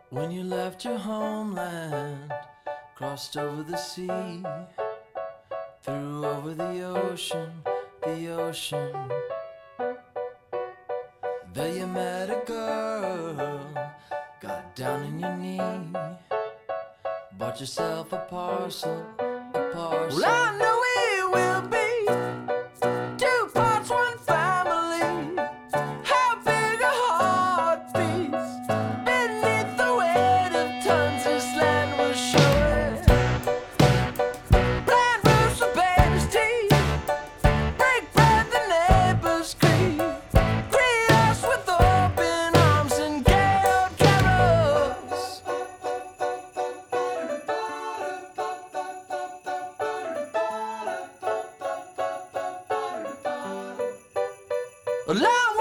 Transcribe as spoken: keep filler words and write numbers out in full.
When you left your homeland, crossed over the sea, threw over the ocean, the ocean. There you met a girl, got down on your knee, bought yourself a parcel, a parcel. Well, I know it will be two parts, one family. How big a heart beats beneath the weight of tons this land was showing. Plant roots for baby's teeth, break bread the neighbors grieve, greet us with open arms and gay old carols. Long